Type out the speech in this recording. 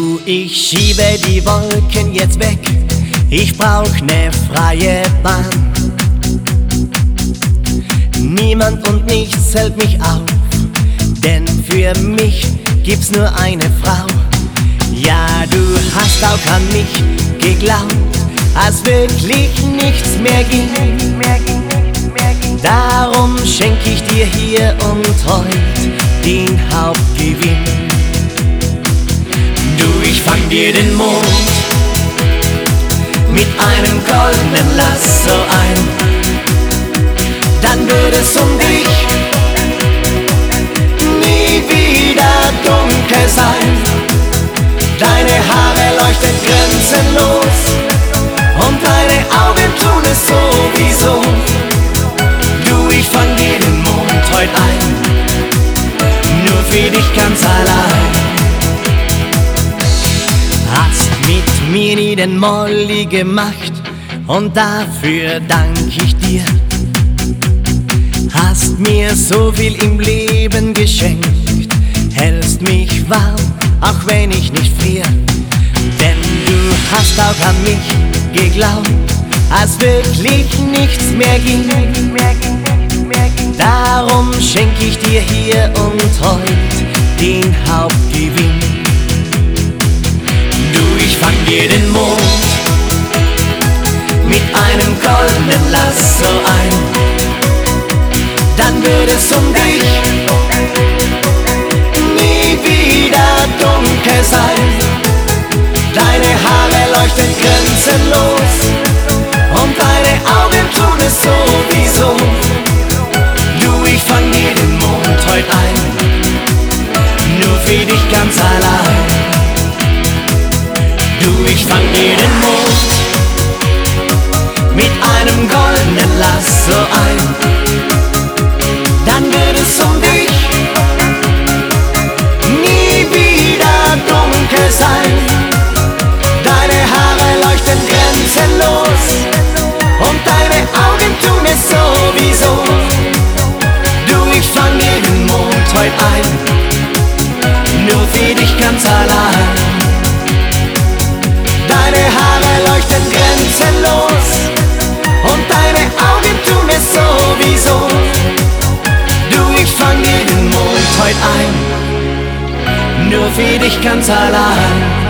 Du, ich schiebe die Wolken jetzt weg, ich brauch ne freie Bahn. Niemand und nichts hält mich auf, denn für mich gibt's nur eine Frau. Ja, du hast auch an mich geglaubt, als wirklich nichts mehr ging. Darum schenk ich dir hier und heut den Hauptgewinn. Du, ich fang dir den Mond mit einem goldenen Lasso ein, dann wird es um dich nie wieder dunkel sein. Deine Haare leuchten grenzenlos und deine Augen tun es sowieso. Du, ich fang dir den Mond heut ein, nur für dich ganz allein. Hast mit mir nie den Molly gemacht und dafür dank ich dir. Hast mir so viel im Leben geschenkt, hältst mich warm, auch wenn ich nicht frier. Denn du hast auch an mich geglaubt, als wirklich nichts mehr ging. Darum schenk ich dir hier und heut den Hauptgewinn. Du, ich fang dir den Mond mit einem goldenen Lasso ein, dann wird es um dich nie wieder dunkel sein. Deine Haare leuchten grenzenlos und deine Augen tun es sowieso. Du, ich fang dir den Mond heut ein, nur für dich ganz allein. Du, ich fang dir den Mond mit einem goldenen Lasso ein, dann wird es um dich nie wieder dunkel sein. Deine Haare leuchten grenzenlos und deine Augen tun es sowieso. Du, ich fang dir den Mond heut ein, nur für dich ganz allein. Deine Haare leuchten grenzenlos und deine Augen tun es sowieso. Du, ich fang dir den Mond heut ein, nur für dich ganz allein.